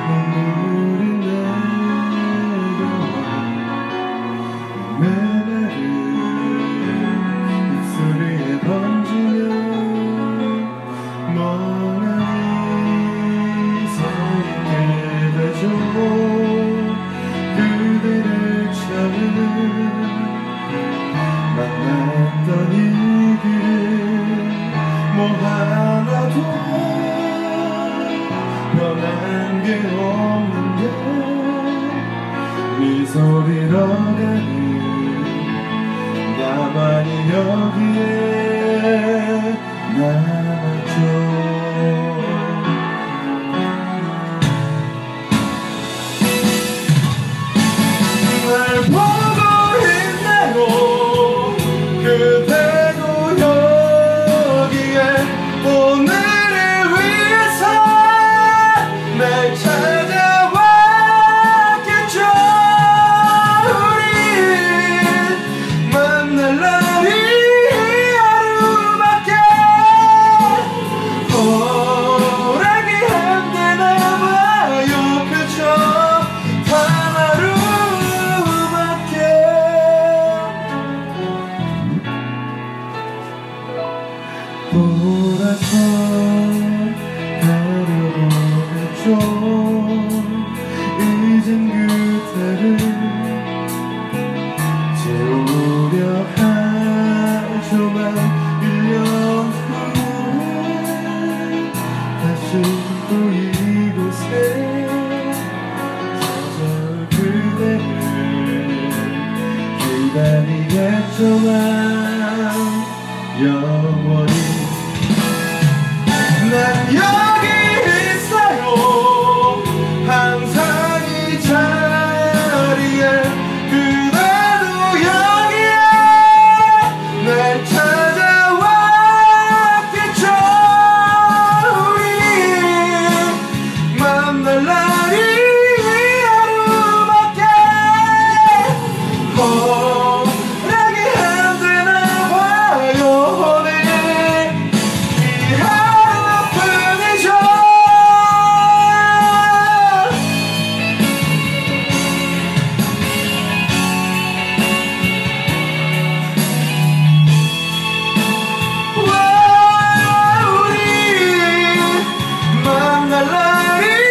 눈물이 내려와 메마른 입술에 번지며 멍하니 서 있게 되죠. 그대를 처음 만났던 이 길은 뭐 하나도 변한 게 없는데 미소리로 가는 나만이 여기에 남았죠. 날 보고 있네요. 그대도 여기에 오늘을 위해서 날 찾아왔겠죠. 우리 만날 날이 하루밖에 허락이 안 되나 봐요. 그저 단 하루밖에. 돌아서 가려보겠죠. 이젠 그대를 재우려 하죠만 1년 후에 다시 또 이곳에 찾아 그대를 기다리겠지만 영원히 난 여기 있어요. 항상 이 자리에 그대도 여기에 날 찾아왔겠죠. 우리 만날 날이 하루밖에 허락이 안 되나 봐요. 오늘 이 하루뿐이죠. 우리 만날 날이